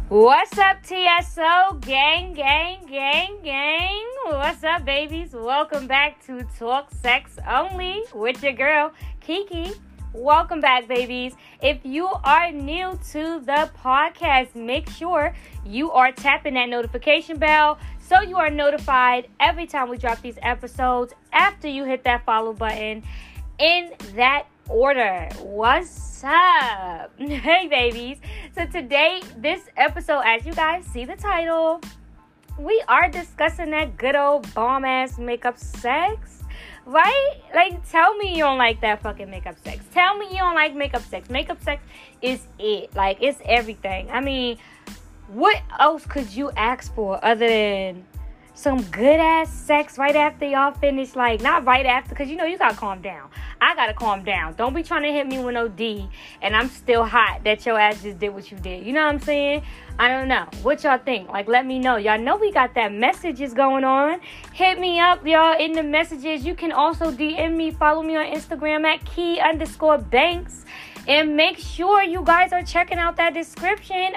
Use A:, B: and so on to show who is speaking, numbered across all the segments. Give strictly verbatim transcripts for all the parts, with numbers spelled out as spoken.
A: What's up, T S O? Gang, gang, gang, gang. What's up, babies? Welcome back to Talk Sex Only with your girl, Kiki. Welcome back, babies. If you are new to the podcast, make sure you are tapping that notification bell so you are notified every time we drop these episodes after you hit that follow button in that order. What's up? Hey, babies. So today, this episode, as you guys see the title, we are discussing that good old bomb-ass makeup sex, right? Like, tell me you don't like that fucking makeup sex. Tell me you don't like makeup sex. Makeup sex is it. Like, it's everything. I mean, what else could you ask for other than some good-ass sex right after y'all finish? Like, not right after, because, you know, you got to calm down. I got to calm down. Don't be trying to hit me with no D, and I'm still hot that your ass just did what you did. You know what I'm saying? I don't know. What y'all think? Like, let me know. Y'all know we got that messages going on. Hit me up, y'all, in the messages. You can also D M me. Follow me on Instagram at key underscore banks. And make sure you guys are checking out that description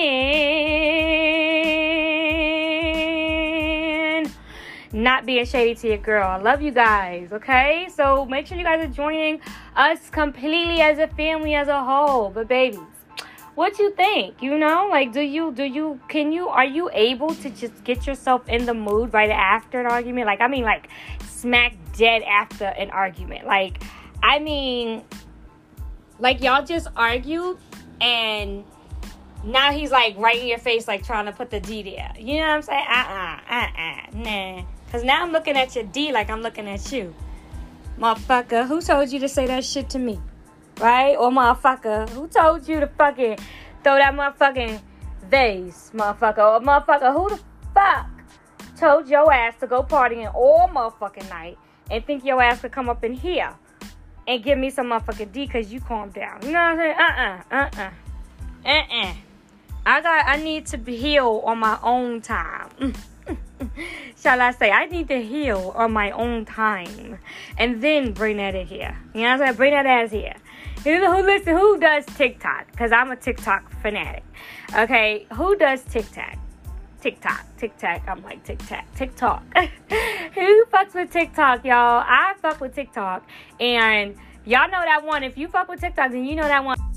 A: and not being shady to your girl. I love you guys, okay? So make sure you guys are joining us completely as a family as a whole. But babies, what you think? You know, like, do you, do you, can you, are you able to just get yourself in the mood right after an argument? Like, I mean, like, smack dead after an argument. Like, I mean, like, y'all just argued, and now he's, like, right in your face, like, trying to put the D there. You know what I'm saying? Uh-uh, uh-uh, nah. Because now I'm looking at your D like I'm looking at you. Motherfucker, who told you to say that shit to me? Right? Or motherfucker, who told you to fucking throw that motherfucking vase? Motherfucker, or motherfucker, who the fuck told your ass to go partying all motherfucking night and think your ass could come up in here and give me some motherfucking D because you calm down? You know what I'm saying? Uh-uh, uh-uh, uh-uh. I got, I need to be heal on my own time. Shall I say, I need to heal on my own time and then bring that in here. You know what I'm saying? Bring that ass here. You know, who listen, who does TikTok? Because I'm a TikTok fanatic. Okay, who does TikTok? TikTok, TikTok. I'm like TikTok, TikTok. Who fucks with TikTok, y'all? I fuck with TikTok, and y'all know that one. If you fuck with TikTok, then you know that one.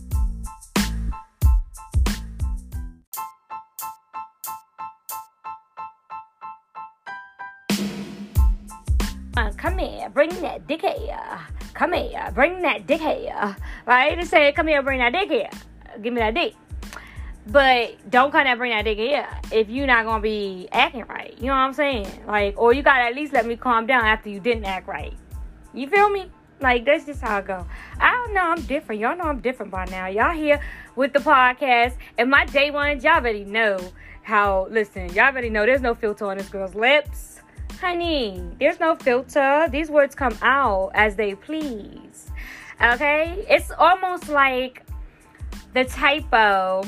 A: Come here, bring that dick here. Come here, bring that dick here. Right? They say, come here, bring that dick here. Give me that dick. But don't come there, bring that dick here if you're not going to be acting right. You know what I'm saying? Like, or you got to at least let me calm down after you didn't act right. You feel me? Like, that's just how I go. I don't know. I'm different. Y'all know I'm different by now. Y'all here with the podcast. And my day one, y'all already know how, listen, y'all already know there's no filter on this girl's lips. Honey, there's no filter. These words come out as they please. Okay? It's almost like the typo,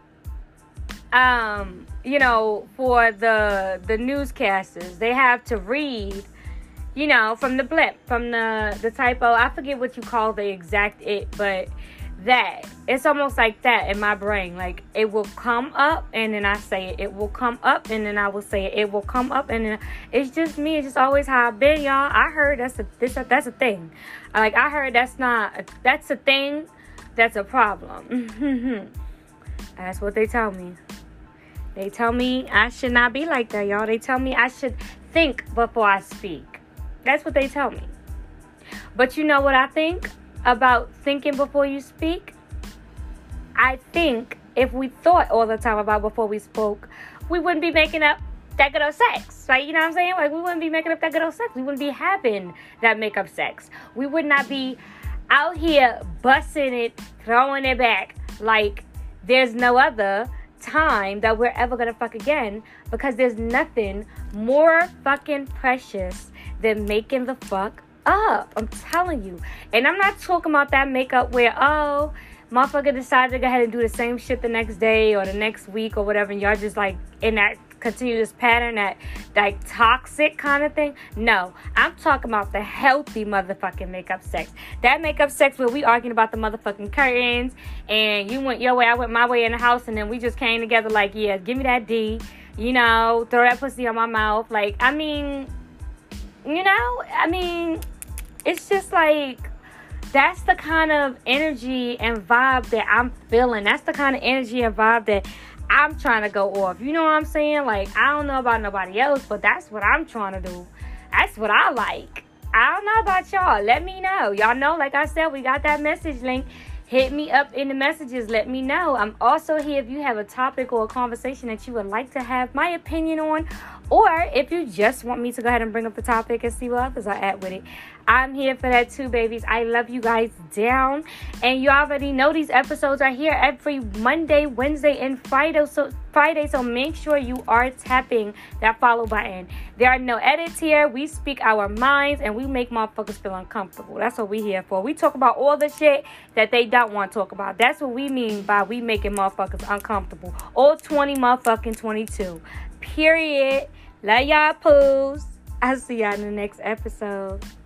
A: um, you know, for the the newscasters. They have to read, you know, from the blip, from the, the typo. I forget what you call the exact it, but that. It's almost like that in my brain. Like, it will come up, and then I say it. It will come up, and then I will say it. It will come up, and then it's just me. It's just always how I've been, y'all. I heard that's a this a, that's a thing. Like, I heard that's not a, that's a thing. That's a problem. That's what they tell me. They tell me I should not be like that, y'all. They tell me I should think before I speak. That's what they tell me. But you know what I think about thinking before you speak? I think if we thought all the time about before we spoke, we wouldn't be making up that good old sex, right? You know what I'm saying? Like, we wouldn't be making up that good old sex. We wouldn't be having that makeup sex. We would not be out here busting it, throwing it back like there's no other time that we're ever gonna fuck again, because there's nothing more fucking precious than making the fuck up. I'm telling you. And I'm not talking about that makeup where, oh, motherfucker decided to go ahead and do the same shit the next day or the next week or whatever, and y'all just like in that continue this pattern, that like toxic kind of thing. No, I'm talking about the healthy motherfucking makeup sex. That makeup sex where we arguing about the motherfucking curtains, and you went your way, I went my way in the house, and then we just came together like, yeah, give me that D, you know, throw that pussy on my mouth. Like, I mean, you know, I mean, it's just like, that's the kind of energy and vibe that I'm feeling. That's the kind of energy and vibe that I'm trying to go off. You know what I'm saying? Like, I don't know about nobody else, but that's what I'm trying to do. That's what I like. I don't know about y'all. Let me know. Y'all know, like I said, we got that message link. Hit me up in the messages. Let me know. I'm also here if you have a topic or a conversation that you would like to have my opinion on, or if you just want me to go ahead and bring up the topic and see what others are at with it. I'm here for that too, babies. I love you guys down. And you already know these episodes are here every Monday, Wednesday, and Friday. So Friday, so make sure you are tapping that follow button. There are no edits here. We speak our minds and we make motherfuckers feel uncomfortable. That's what we here for. We talk about all the shit that they don't want to talk about. That's what we mean by we making motherfuckers uncomfortable. All twenty motherfucking twenty-two. Period. Love y'all, poos. I'll see y'all in the next episode.